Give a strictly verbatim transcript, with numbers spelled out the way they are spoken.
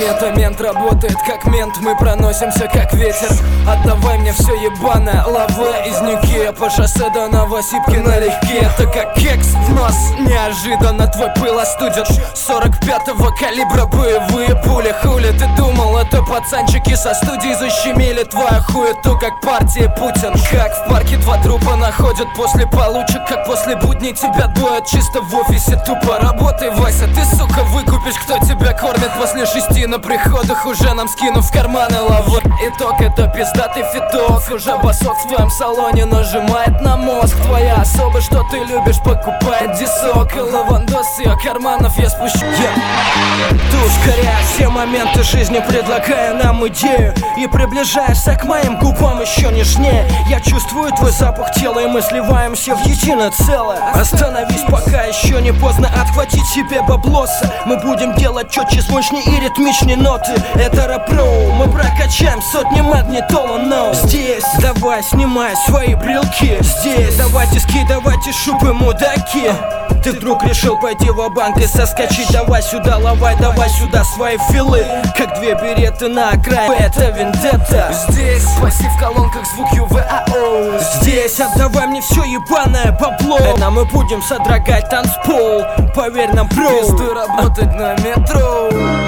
планета мент работает как мент, мы проносимся как ветер. Отдавай мне все ебаное, лаве из нюки, по шоссе до Новосибки налегке. Это как кекс в нос, неожиданно твой пыл остудит. Сорок пятого калибра боевые пули. Хули ты думал, это пацанчики со студии защемили твою хуету, как партия Путин. Как в парке два трупа находят после получек, как после будней тебя дуют чисто в офисе. Тупо работай, Вася, ты, сука, выкупишь, кто тебя кормит после шести на приходах, уже нам скинув в карманы лавы. Итог — это пиздатый фиток, уже басок в твоем салоне нажимает на мозг. Твоя особа, что ты любишь, покупает дисок и лавандос с ее карманов я спущу. yeah. Ты ускоряешь все моменты жизни, предлагая нам идею, и приближаешься к моим губам еще нежнее. Я чувствую твой запах тела, и мы сливаемся в единое целое. Остановись, пока еще не поздно отхватить себе баблоса. Мы будем делать четче, звучнее и ритмичнее ноты. Это рэп-про, мы прокачаем сотни магнитола, но здесь давай снимай свои брелки. Здесь давайте скидывайте шубы, мудаки. Ты вдруг решил пойти ва-банк и соскочить? Давай сюда, лавай, давай сюда свои филы, как две береты на окраине. Это вендетта. Здесь пассив в колонках, звук ю ви а о. Здесь отдавай мне все ебаное бабло, это мы будем содрогать танцпол. Поверь нам, бро, пизды работать на метро.